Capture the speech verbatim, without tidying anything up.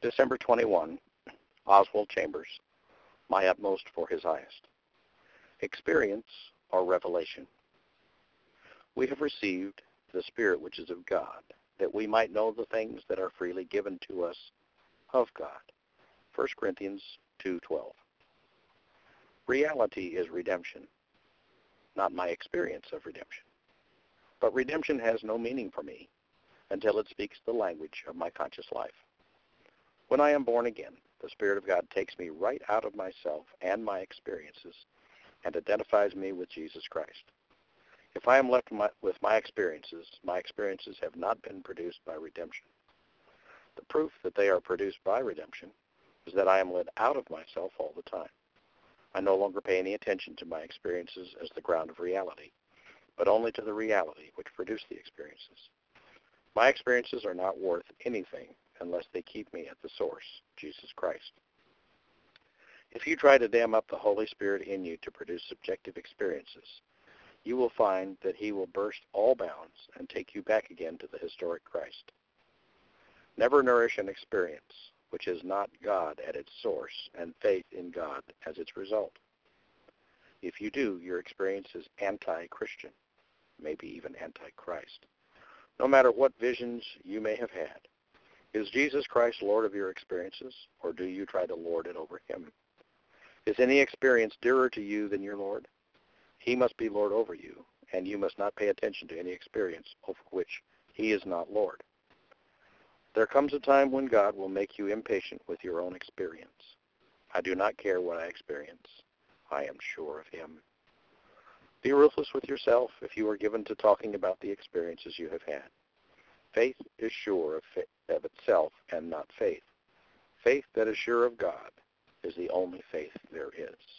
December twenty-first, Oswald Chambers, My Utmost for His Highest. Experience or revelation. We have received the Spirit which is of God, that we might know the things that are freely given to us of God. First Corinthians two twelve. Reality is redemption, not my experience of redemption. But redemption has no meaning for me until it speaks the language of my conscious life. When I am born again, the Spirit of God takes me right out of myself and my experiences and identifies me with Jesus Christ. If I am left my, with my experiences, my experiences have not been produced by redemption. The proof that they are produced by redemption is that I am led out of myself all the time. I no longer pay any attention to my experiences as the ground of reality, but only to the reality which produced the experiences. My experiences are not worth anything unless they keep me at the source, Jesus Christ. If you try to dam up the Holy Spirit in you to produce subjective experiences, you will find that he will burst all bounds and take you back again to the historic Christ. Never nourish an experience which is not God at its source and faith in God as its result. If you do, your experience is anti-Christian, maybe even anti-Christ. No matter what visions you may have had, is Jesus Christ Lord of your experiences, or do you try to lord it over him? Is any experience dearer to you than your Lord? He must be Lord over you, and you must not pay attention to any experience over which he is not Lord. There comes a time when God will make you impatient with your own experience. I do not care what I experience. I am sure of him. Be ruthless with yourself if you are given to talking about the experiences you have had. Faith is sure of, fa- of itself and not faith. Faith that is sure of God is the only faith there is.